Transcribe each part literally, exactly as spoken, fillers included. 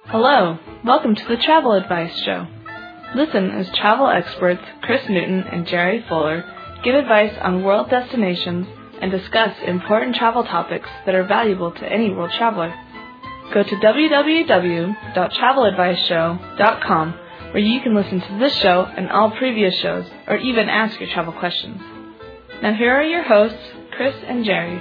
Hello, welcome to the Travel Advice Show. Listen as travel experts Chris Newton and Jerry Fuller give advice on world destinations and discuss important travel topics that are valuable to any world traveler. Go to w w w dot travel advice show dot com where you can listen to this show and all previous shows or even ask your travel questions. Now here are your hosts, Chris and Jerry.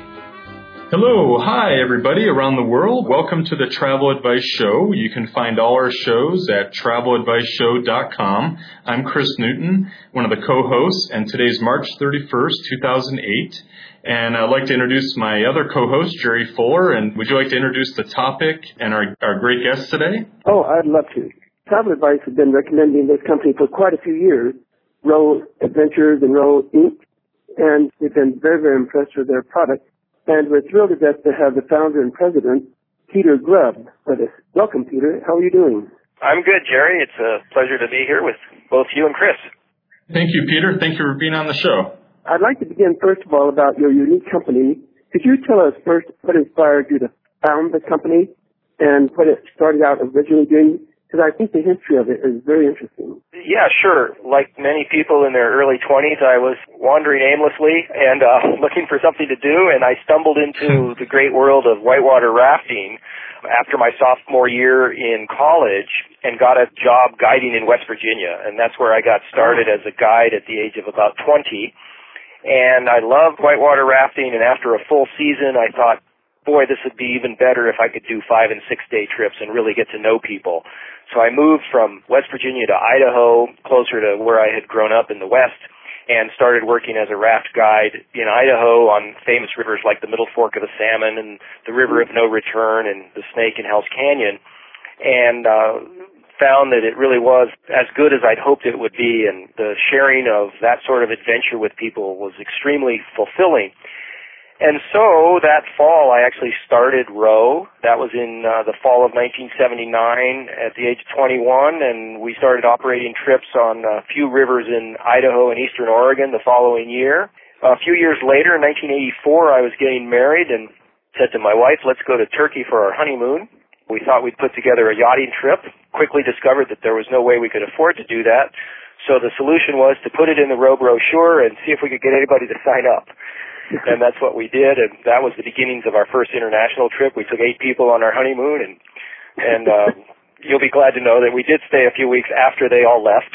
Hello, hi everybody around the world. Welcome to the Travel Advice Show. You can find all our shows at travel advice show dot com. I'm Chris Newton, one of the co-hosts, and today's March thirty-first, two thousand eight. And I'd like to introduce my other co-host, Jerry Fuller. And would you like to introduce the topic and our, our great guest today? Oh, I'd love to. Travel Advice has been recommending this company for quite a few years, Row Adventures and Row Incorporated. And we've been very, very impressed with their product. And we're thrilled to death to have the founder and president, Peter Grubb, with us. Welcome, Peter. How are you doing? I'm good, Jerry. It's a pleasure to be here with both you and Chris. Thank you, Peter. Thank you for being on the show. I'd like to begin, first of all, about your unique company. Could you tell us first what inspired you to found the company and what it started out originally doing? Because I think the history of it is very interesting. Yeah, sure. Like many people in their early twenties, I was wandering aimlessly and uh, looking for something to do, and I stumbled into the great world of whitewater rafting after my sophomore year in college and got a job guiding in West Virginia. And that's where I got started as a guide at the age of about twenty. And I loved whitewater rafting, and after a full season, I thought, boy, this would be even better if I could do five and six day trips and really get to know people. So I moved from West Virginia to Idaho, closer to where I had grown up in the West, and started working as a raft guide in Idaho on famous rivers like the Middle Fork of the Salmon and the River of No Return and the Snake in Hell's Canyon, and uh, found that it really was as good as I'd hoped it would be, and the sharing of that sort of adventure with people was extremely fulfilling. And so that fall, I actually started Row. That was in uh, the fall of nineteen seventy-nine at the age of twenty-one, and we started operating trips on a few rivers in Idaho and eastern Oregon the following year. A few years later, in nineteen eighty-four, I was getting married and said to my wife, let's go to Turkey for our honeymoon. We thought we'd put together a yachting trip, quickly discovered that there was no way we could afford to do that. So the solution was to put it in the Row brochure and see if we could get anybody to sign up. And that's what we did, and that was the beginnings of our first international trip. We took eight people on our honeymoon, and and uh, you'll be glad to know that we did stay a few weeks after they all left.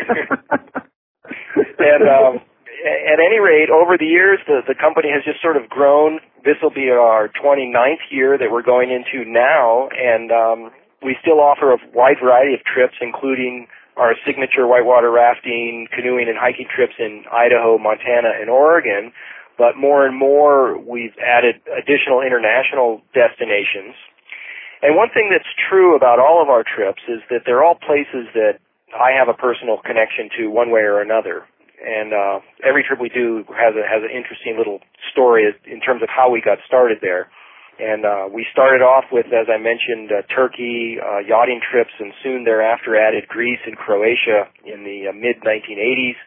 And um, at any rate, over the years, the, the company has just sort of grown. This will be our twenty-ninth year that we're going into now, and um, we still offer a wide variety of trips, including our signature whitewater rafting, canoeing, and hiking trips in Idaho, Montana, and Oregon. But more and more, we've added additional international destinations. And one thing that's true about all of our trips is that they're all places that I have a personal connection to one way or another. And uh, every trip we do has a, has an interesting little story in terms of how we got started there. And uh, we started off with, as I mentioned, uh, Turkey, uh, yachting trips, and soon thereafter added Greece and Croatia in the uh, mid nineteen eighties.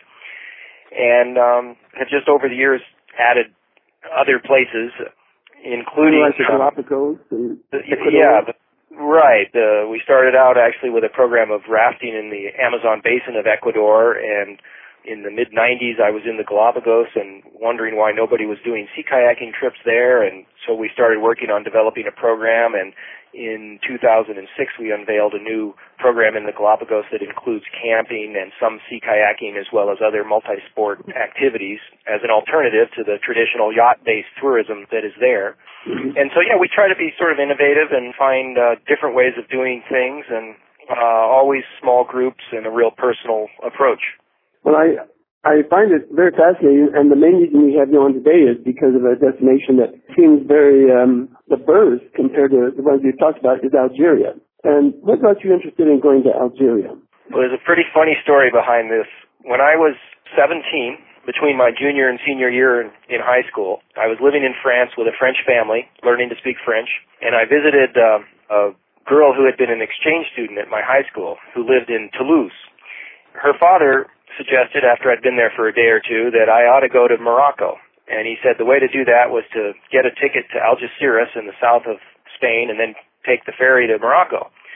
And um, have just over the years added other places, including like the Galapagos and Ecuador. Yeah, the, right. Uh, we started out actually with a program of rafting in the Amazon basin of Ecuador, and in the mid nineties I was in the Galapagos and wondering why nobody was doing sea kayaking trips there, and so we started working on developing a program, and in two thousand six we unveiled a new program in the Galapagos that includes camping and some sea kayaking as well as other multi-sport activities as an alternative to the traditional yacht-based tourism that is there. Mm-hmm. And so, yeah, we try to be sort of innovative and find uh, different ways of doing things, and uh, always small groups and a real personal approach. Well, I I find it very fascinating, and the main reason we have you on today is because of a destination that seems very um, diverse compared to the ones we've talked about, is Algeria. And what got you interested in going to Algeria? Well, there's a pretty funny story behind this. When I was seventeen, between my junior and senior year in, in high school, I was living in France with a French family, learning to speak French, and I visited uh, a girl who had been an exchange student at my high school who lived in Toulouse. Her father suggested, after I'd been there for a day or two, that I ought to go to Morocco. And he said the way to do that was to get a ticket to Algeciras in the south of Spain and then take the ferry to Morocco.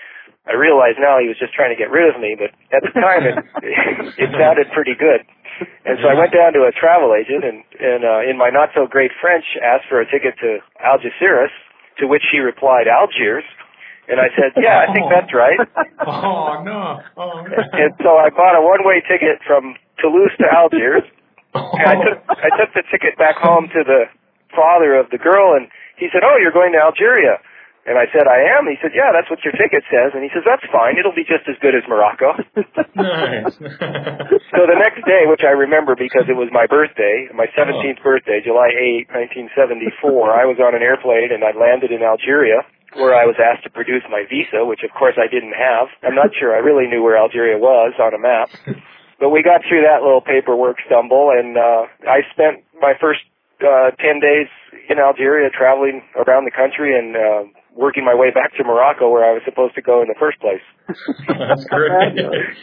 I realize now he was just trying to get rid of me, but at the time it, it sounded pretty good. And so I went down to a travel agent and, and uh, in my not-so-great French, asked for a ticket to Algeciras, to which she replied, Algiers. And I said, yeah, I think that's right. Oh, no. Oh, no. And so I bought a one-way ticket from Toulouse to Algiers. And I took, I took the ticket back home to the father of the girl, and he said, oh, you're going to Algeria. And I said, I am. He said, yeah, that's what your ticket says. And he says, that's fine. It'll be just as good as Morocco. Nice. So the next day, which I remember because it was my birthday, my seventeenth oh. birthday, July eighth, nineteen seventy-four, I was on an airplane and I landed in Algeria, where I was asked to produce my visa, which of course I didn't have. I'm not sure I really knew where Algeria was on a map. But we got through that little paperwork stumble, and uh, I spent my first uh, ten days in Algeria traveling around the country and uh, working my way back to Morocco, where I was supposed to go in the first place. That's great.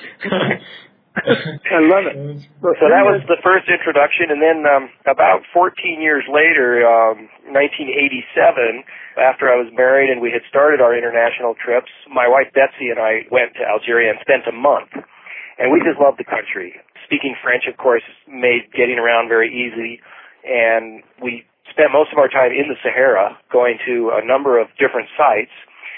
I love it. So that was the first introduction, and then um, about fourteen years later, um, nineteen eighty-seven, after I was married and we had started our international trips, my wife Betsy and I went to Algeria and spent a month. And we just loved the country. Speaking French, of course, made getting around very easy, and we spent most of our time in the Sahara, going to a number of different sites.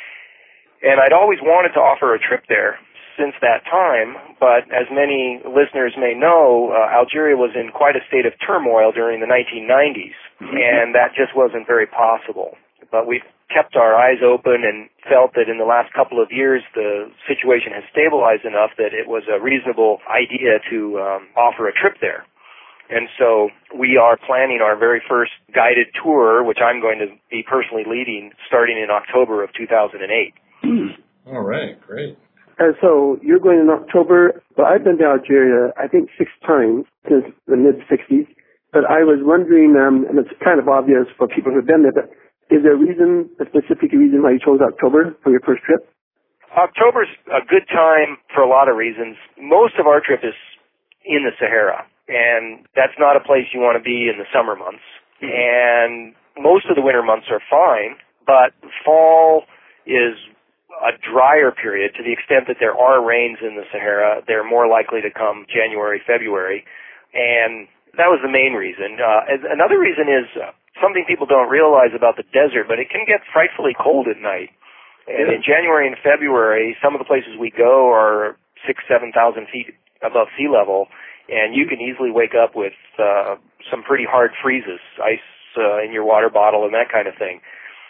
And I'd always wanted to offer a trip there since that time, but as many listeners may know, uh, Algeria was in quite a state of turmoil during the nineteen nineties, mm-hmm. and that just wasn't very possible. But we've kept our eyes open and felt that in the last couple of years the situation has stabilized enough that it was a reasonable idea to um, offer a trip there. And so we are planning our very first guided tour, which I'm going to be personally leading, starting in October of two thousand eight. All right, great. And so you're going in October. Well, I've been to Algeria, I think, six times since the mid-sixties. But I was wondering, um, and it's kind of obvious for people who've been there, but is there a reason, a specific reason why you chose October for your first trip? October's a good time for a lot of reasons. Most of our trip is in the Sahara, and that's not a place you want to be in the summer months. Mm-hmm. And most of the winter months are fine, but fall is a drier period to the extent that there are rains in the Sahara. They're more likely to come January, February, and that was the main reason. Uh, another reason is uh, something people don't realize about the desert, but it can get frightfully cold at night. And in January and February, some of the places we go are six, seven thousand feet above sea level, and you can easily wake up with uh, some pretty hard freezes, ice uh, in your water bottle and that kind of thing.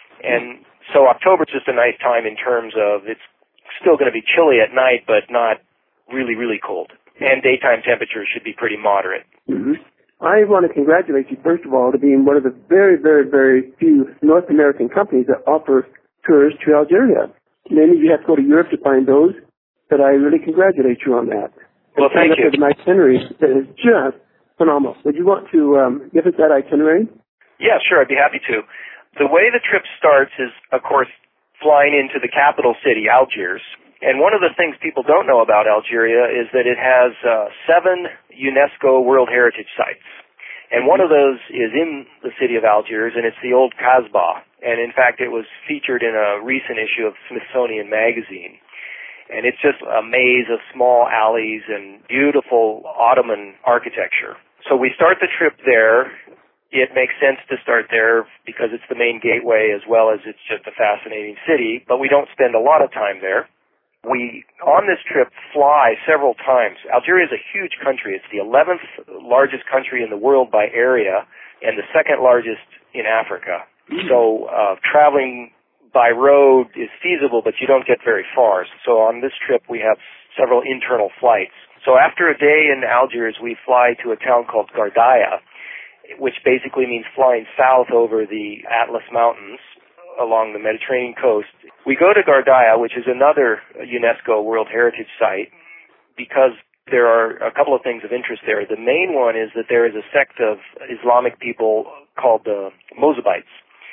And so October's just a nice time in terms of it's still going to be chilly at night, but not really, really cold. And daytime temperatures should be pretty moderate. Mm-hmm. I want to congratulate you, first of all, to being one of the very, very, very few North American companies that offer tours to Algeria. Many of you have to go to Europe to find those, but I really congratulate you on that. Well, thank you. An itinerary that is just phenomenal. Would you want to um, give us that itinerary? Yeah, sure. I'd be happy to. The way the trip starts is, of course, flying into the capital city, Algiers. And one of the things people don't know about Algeria is that it has uh, seven UNESCO World Heritage Sites. And one of those is in the city of Algiers, and it's the old Kasbah. And in fact, it was featured in a recent issue of Smithsonian Magazine. And it's just a maze of small alleys and beautiful Ottoman architecture. So we start the trip there. It makes sense to start there because it's the main gateway as well as it's just a fascinating city, but we don't spend a lot of time there. We, on this trip, fly several times. Algeria is a huge country. It's the eleventh largest country in the world by area and the second largest in Africa. So uh, traveling by road is feasible, but you don't get very far. So on this trip, we have several internal flights. So after a day in Algiers, we fly to a town called Gardaia, which basically means flying south over the Atlas Mountains along the Mediterranean coast. We go to Gardaia, which is another UNESCO World Heritage Site, because there are a couple of things of interest there. The main one is that there is a sect of Islamic people called the Mozabites,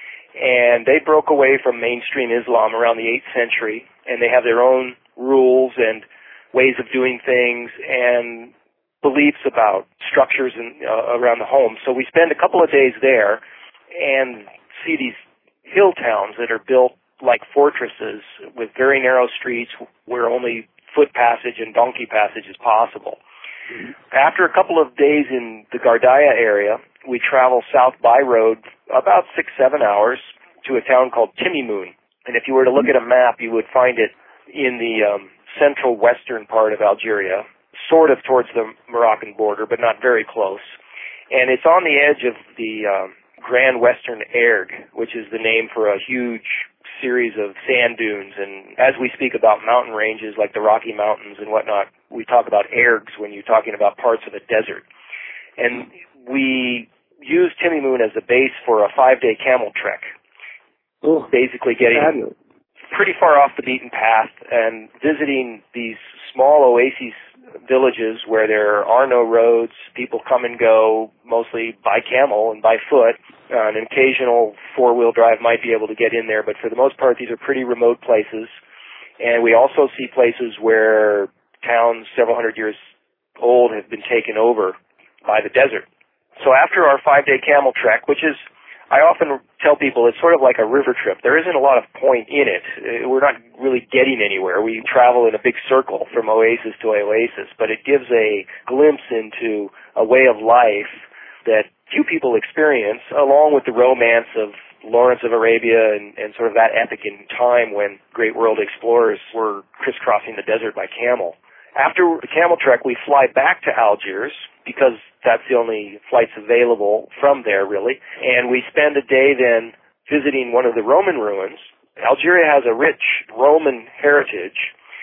and they broke away from mainstream Islam around the eighth century, and they have their own rules and ways of doing things and beliefs about structures in, uh, around the home. So we spend a couple of days there and see these hill towns that are built like fortresses with very narrow streets where only foot passage and donkey passage is possible. Mm-hmm. After a couple of days in the Gardaya area, we travel south by road about six, seven hours to a town called Timimun. And if you were to look at a map, you would find it in the um, central western part of Algeria, sort of towards the Moroccan border, but not very close. And it's on the edge of the um, Grand Western Erg, which is the name for a huge series of sand dunes. And as we speak about mountain ranges like the Rocky Mountains and whatnot, we talk about ergs when you're talking about parts of a desert. And we use Timimun as the base for a five-day camel trek, oh, basically getting fabulous. Pretty far off the beaten path and visiting these small oases villages where there are no roads. People come and go mostly by camel and by foot. Uh, an occasional four-wheel drive might be able to get in there, but for the most part, these are pretty remote places. And we also see places where towns several hundred years old have been taken over by the desert. So after our five-day camel trek, which is, I often tell people, it's sort of like a river trip. There isn't a lot of point in it. We're not really getting anywhere. We travel in a big circle from oasis to oasis, but it gives a glimpse into a way of life that few people experience, along with the romance of Lawrence of Arabia and, and sort of that epic in time when great world explorers were crisscrossing the desert by camel. After the camel trek, we fly back to Algiers because that's the only flights available from there, really. And we spend a day then visiting one of the Roman ruins. Algeria has a rich Roman heritage,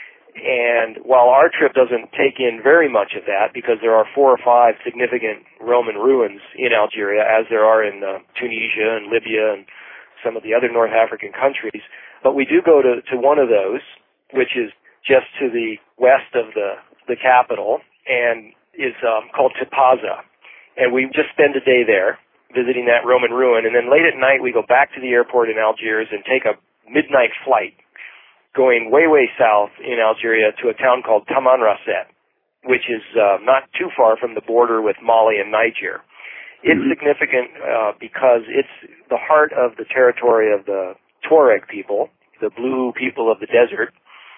and while our trip doesn't take in very much of that because there are four or five significant Roman ruins in Algeria, as there are in uh, Tunisia and Libya and some of the other North African countries, but we do go to, to one of those, which is just to the west of the, the capital, and is um, called Tipaza. And we just spend a day there visiting that Roman ruin, and then late at night we go back to the airport in Algiers and take a midnight flight going way, way south in Algeria to a town called Tamanrasset, which is uh, not too far from the border with Mali and Niger. It's mm-hmm. significant uh, because it's the heart of the territory of the Tuareg people, the blue people of the desert,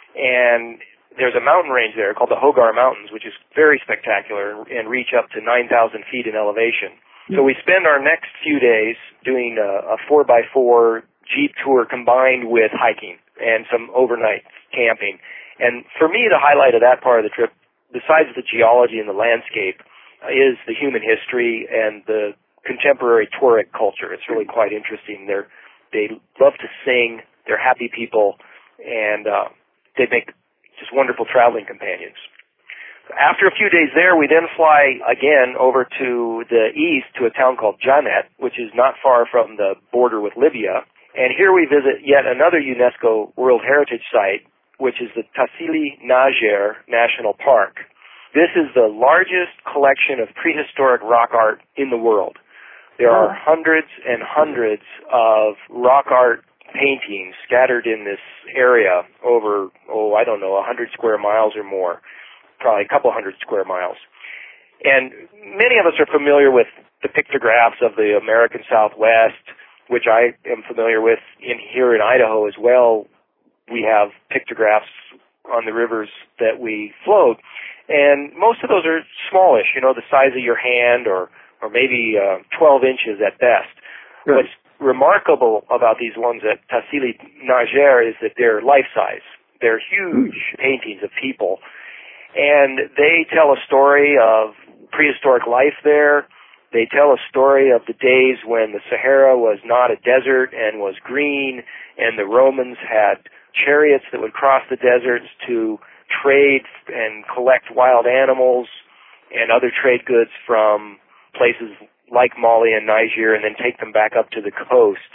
and there's a mountain range there called the Hogar Mountains, which is very spectacular and reach up to nine thousand feet in elevation. So we spend our next few days doing a, a four by four Jeep tour combined with hiking and some overnight camping. And for me, the highlight of that part of the trip, besides the geology and the landscape, is the human history and the contemporary Tuareg culture. It's really quite interesting. They're, they love to sing. They're happy people, and uh, they make just wonderful traveling companions. After a few days there, we then fly again over to the east to a town called Janet, which is not far from the border with Libya. And here we visit yet another UNESCO World Heritage Site, which is the Tassili Najer National Park. This is the largest collection of prehistoric rock art in the world. There are hundreds and hundreds of rock art paintings scattered in this area over, oh, I don't know, one hundred square miles or more, probably a couple hundred square miles. And many of us are familiar with the pictographs of the American Southwest, which I am familiar with in here in Idaho as well. We have pictographs on the rivers that we float, and most of those are smallish, you know, the size of your hand or, or maybe uh, twelve inches at best. Right. What's remarkable about these ones at Tassili Najer is that they're life-size. They're huge paintings of people, and they tell a story of prehistoric life there. They tell a story of the days when the Sahara was not a desert and was green, and the Romans had chariots that would cross the deserts to trade and collect wild animals and other trade goods from places like Mali and Niger, and then take them back up to the coast.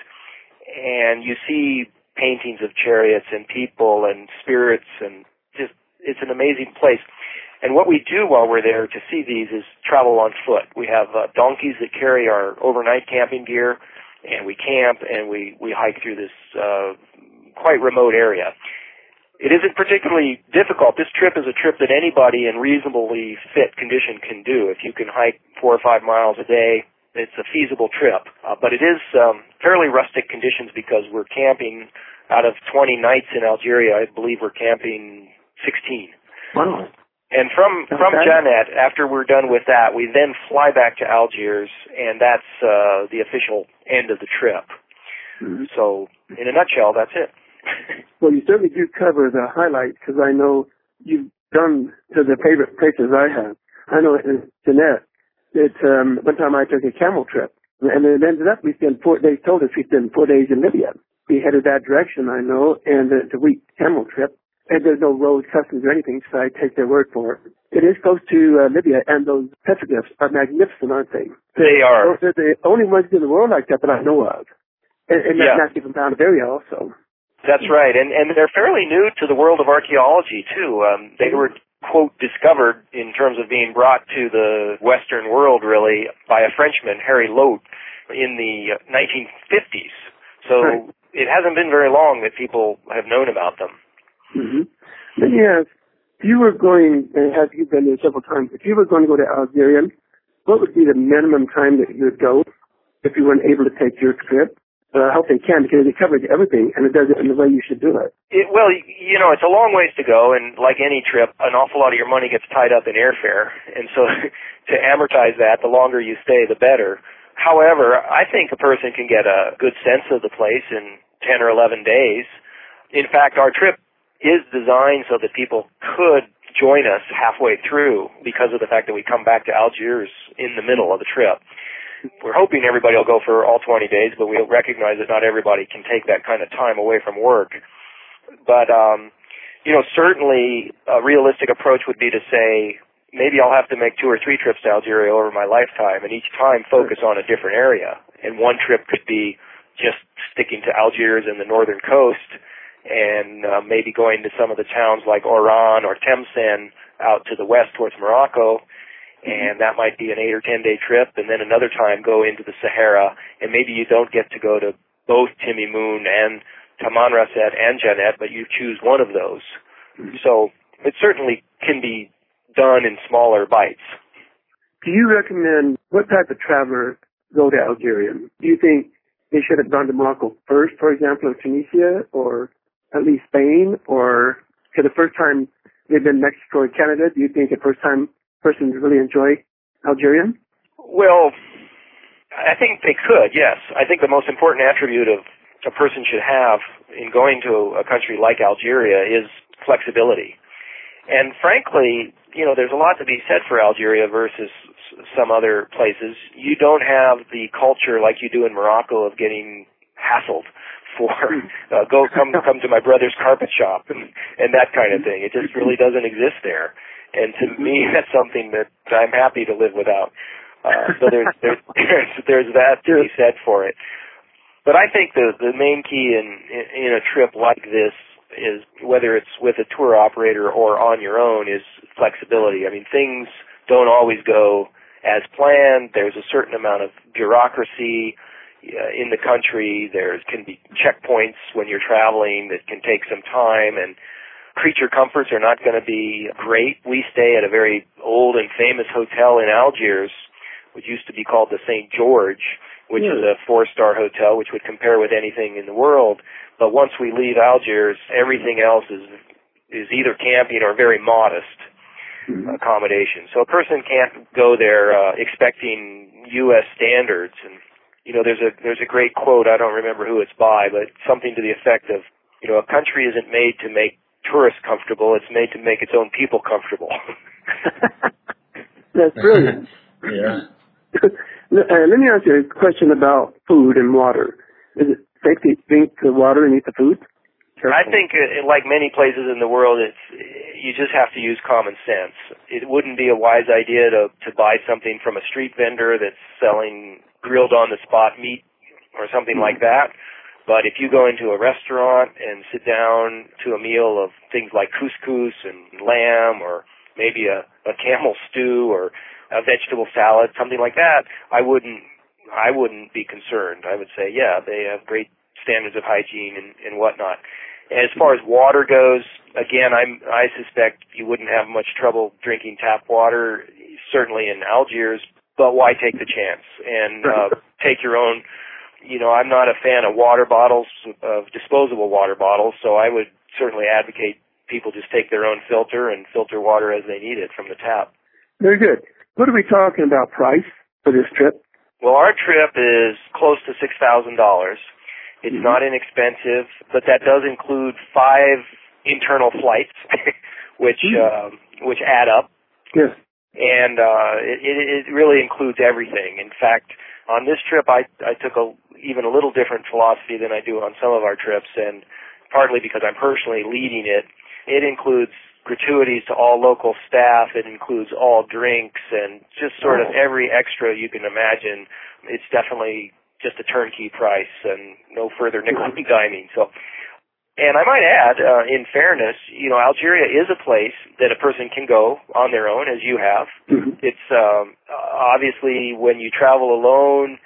And you see paintings of chariots and people and spirits, and just, it's an amazing place. And what we do while we're there to see these is travel on foot. We have uh, donkeys that carry our overnight camping gear, and we camp, and we, we hike through this uh, quite remote area. It isn't particularly difficult. This trip is a trip that anybody in reasonably fit condition can do. If you can hike four or five miles a day it's a feasible trip. Uh, but it is um, fairly rustic conditions because we're camping out of twenty nights in Algeria. I believe we're camping sixteen. Wow. And from, Okay. from Janet, after we're done with that, we then fly back to Algiers, and that's uh, the official end of the trip. Mm-hmm. So, in a nutshell, that's it. Well, you certainly do cover the highlights because I know you've done to the favorite places I have. I know in Jeanette that um, one time I took a camel trip, and it ended up we spent four. They told us we spent four days in Libya. We headed that direction, I know, and it's a week camel trip. And there's no road customs or anything, so I take their word for it. It is close to uh, Libya, and those petroglyphs are magnificent, aren't they? They are. They're the only ones in the world like that that I know of. And, and Yeah. that's not even found area also. That's right, and and they're fairly new to the world of archaeology too. Um, they were quote discovered in terms of being brought to the Western world really by a Frenchman, Harry Lote, in the nineteen fifties. So Right. It hasn't been very long that people have known about them. Mm-hmm. Let me ask, if you were going, and have you been there several times? If you were going to go to Algeria, what would be the minimum time that you would go if you weren't able to take your trip? Uh, I hope they can because it covers everything and it does it in the way you should do it. It, well, you know, it's a long ways to go, and like any trip, an awful lot of your money gets tied up in airfare. And so to amortize that, the longer you stay, the better. However, I think a person can get a good sense of the place in ten or eleven days. In fact, our trip is designed so that people could join us halfway through because of the fact that we come back to Algiers in the middle of the trip. We're hoping everybody will go for all twenty days, but we recognize that not everybody can take that kind of time away from work. But, um, you know, certainly a realistic approach would be to say, maybe I'll have to make two or three trips to Algeria over my lifetime, and each time focus on a different area. And one trip could be just sticking to Algiers and the northern coast, and uh, maybe going to some of the towns like Oran or Tlemcen out to the west towards Morocco, and that might be an eight or ten day trip, and then another time go into the Sahara, and maybe you don't get to go to both Timimoun and Tamanrasset and Janet, but you choose one of those. So it certainly can be done in smaller bites. Do you recommend what type of traveler go to Algeria? Do you think they should have gone to Morocco first, for example, or Tunisia, or at least Spain, or for the first time they've been Mexico or Canada? Do you think the first time person really enjoy Algeria? Well, I think they could, yes. I think the most important attribute of a person should have in going to a country like Algeria is flexibility. And frankly, you know, there's a lot to be said for Algeria versus some other places. You don't have the culture like you do in Morocco of getting hassled for uh, go come come to my brother's carpet shop and, and that kind of thing. It just really doesn't exist there. And to me, that's something that I'm happy to live without. Uh, so there's there's there's, there's that to be said for it. But I think the the main key in in a trip like this is, whether it's with a tour operator or on your own, is flexibility. I mean, things don't always go as planned. There's a certain amount of bureaucracy uh, in the country. There can be checkpoints when you're traveling that can take some time, and creature comforts are not going to be great. We stay at a very old and famous hotel in Algiers, which used to be called the Saint George, which yeah. is a four-star hotel, which would compare with anything in the world. But once we leave Algiers, everything else is is either camping or very modest mm-hmm. accommodation. So a person can't go there uh, expecting U S standards. And you know, there's a there's a great quote. I don't remember who it's by, but something to the effect of, you know, a country isn't made to make tourists comfortable. It's made to make its own people comfortable. That's brilliant. Yeah. Uh, let me ask you a question about food and water. Is it safe to drink the water and eat the food? Careful. I think, uh, like many places in the world, it's you just have to use common sense. It wouldn't be a wise idea to to buy something from a street vendor that's selling grilled on the spot meat or something mm-hmm. like that. But if you go into a restaurant and sit down to a meal of things like couscous and lamb, or maybe a, a camel stew or a vegetable salad, something like that, I wouldn't I wouldn't be concerned. I would say, yeah, they have great standards of hygiene and, and whatnot. And as far as water goes, again, I'm, I suspect you wouldn't have much trouble drinking tap water. Certainly in Algiers, but why take the chance and Right. uh, take your own? You know, I'm not a fan of water bottles, of disposable water bottles, so I would certainly advocate people just take their own filter and filter water as they need it from the tap. Very good. What are we talking about price for this trip? Well, our trip is close to six thousand dollars. It's Mm-hmm. not inexpensive, but that does include five internal flights, which Mm. uh, which add up. Yes. And uh, it, it really includes everything. In fact, on this trip, I, I took a, even a little different philosophy than I do on some of our trips, and partly because I'm personally leading it. It includes gratuities to all local staff. It includes all drinks and just sort of Oh. every extra you can imagine. It's definitely just a turnkey price and no further nickel and diming. So, and I might add, uh, in fairness, you know, Algeria is a place that a person can go on their own, as you have. Mm-hmm. It's um, obviously when you travel alone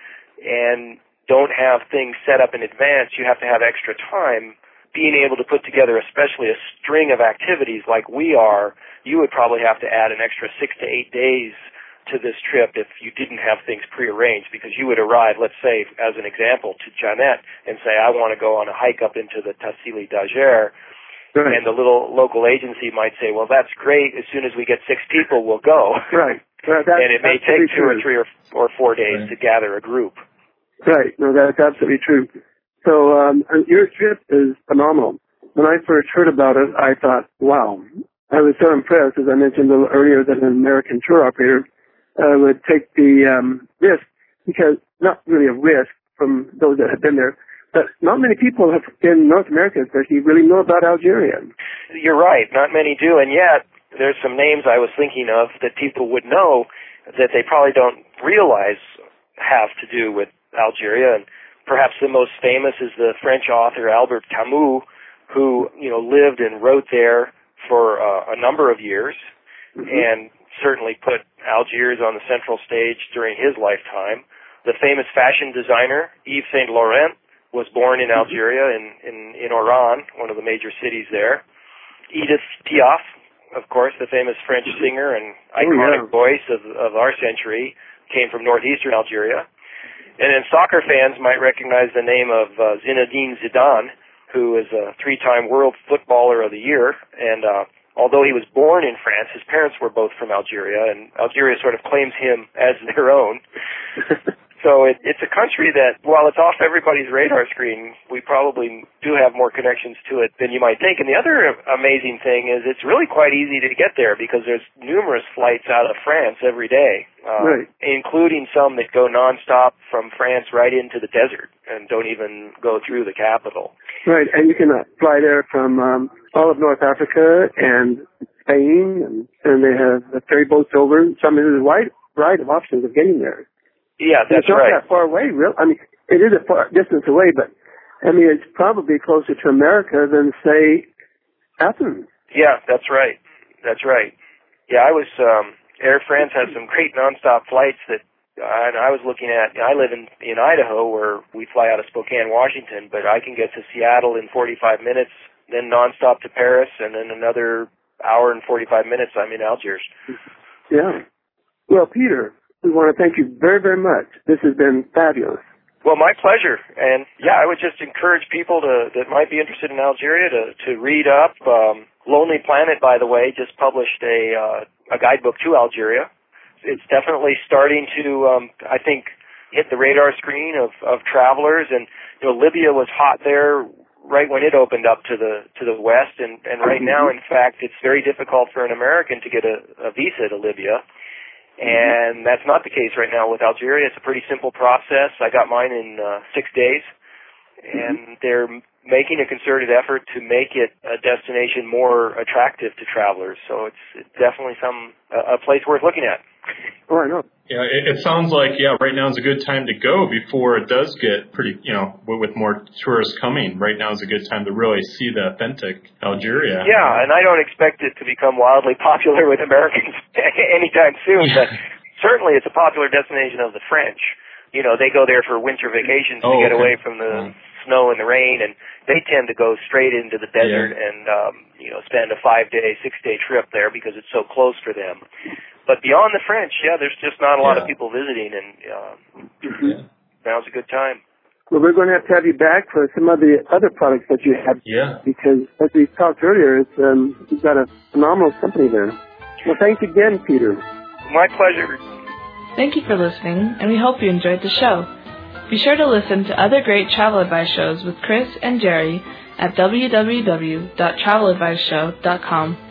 and don't have things set up in advance, you have to have extra time. Being able to put together especially a string of activities like we are, you would probably have to add an extra six to eight days to this trip if you didn't have things prearranged, because you would arrive, let's say, as an example, to Janet and say, I want to go on a hike up into the Tassili d'Ager, Right. and the little local agency might say, well, that's great. As soon as we get six people, we'll go. Right. Right. That's, And it may take two or three or, or four days Right. to gather a group. Right. No, that's absolutely true. So um, your trip is phenomenal. When I first heard about it, I thought, wow. I was so impressed, as I mentioned a little earlier, that an American tour operator uh, would take the um, risk, because not really a risk from those that have been there, but not many people have, in North America especially, really know about Algeria. You're right. Not many do, and yet there's some names I was thinking of that people would know that they probably don't realize have to do with Algeria. And perhaps the most famous is the French author Albert Camus, who, you know, lived and wrote there for uh, a number of years, mm-hmm. and certainly put Algiers on the central stage during his lifetime. The famous fashion designer Yves Saint Laurent was born in Algeria, in, in, in Oran, one of the major cities there. Edith Piaf, of course, the famous French singer and iconic oh, yeah. voice of, of our century, came from northeastern Algeria. And then soccer fans might recognize the name of uh, Zinedine Zidane, who is a three-time World Footballer of the Year. And uh, although he was born in France, his parents were both from Algeria, and Algeria sort of claims him as their own. So it, it's a country that, while it's off everybody's radar screen, we probably do have more connections to it than you might think. And the other amazing thing is it's really quite easy to get there, because there's numerous flights out of France every day, uh, right. including some that go nonstop from France right into the desert and don't even go through the capital. Right, and you can uh, fly there from um, all of North Africa and Spain, and, and they have the ferry boats over. So I mean, there's a wide variety of options of getting there. Yeah, that's it's not right. that far away, real. I mean, it is a far distance away, but I mean, it's probably closer to America than, say, Athens. Yeah, that's right. That's right. Yeah, I was. Um, Air France has some great nonstop flights that, uh, and I was looking at. I live in in Idaho, where we fly out of Spokane, Washington, but I can get to Seattle in forty-five minutes, then nonstop to Paris, and then another hour and forty-five minutes. I'm in Algiers. Yeah. Well, Peter, we want to thank you very, very much. This has been fabulous. Well, my pleasure. And, yeah, I would just encourage people to that might be interested in Algeria to, to read up. Um, Lonely Planet, by the way, just published a uh, a guidebook to Algeria. It's definitely starting to, um, I think, hit the radar screen of, of travelers. And, you know, Libya was hot there right when it opened up to the to the west. And, and right now, in fact, it's very difficult for an American to get a, a visa to Libya. And that's not the case right now with Algeria. It's a pretty simple process. I got mine in uh, six days, and they're making a concerted effort to make it a destination more attractive to travelers. So it's, it's definitely some a, a place worth looking at. Oh, I know. Yeah, it, it sounds like, yeah, right now is a good time to go before it does get pretty, you know, with more tourists coming. Right now is a good time to really see the authentic Algeria. Yeah, and I don't expect it to become wildly popular with Americans anytime soon, but certainly it's a popular destination of the French. You know, they go there for winter vacations oh, to get okay. away from the oh. snow and the rain, and they tend to go straight into the desert yeah. and, um, you know, spend a five-day, six-day trip there because it's so close for them. but beyond the French, yeah, there's just not a lot Yeah. of people visiting, and uh, Yeah. now's a good time. Well, we're going to have to have you back for some of the other products that you have. Yeah. Because, as we talked earlier, it's, um, you've got a phenomenal company there. Well, thanks again, Peter. My pleasure. Thank you for listening, and we hope you enjoyed the show. Be sure to listen to other great travel advice shows with Chris and Jerry at w w w dot travel advice show dot com.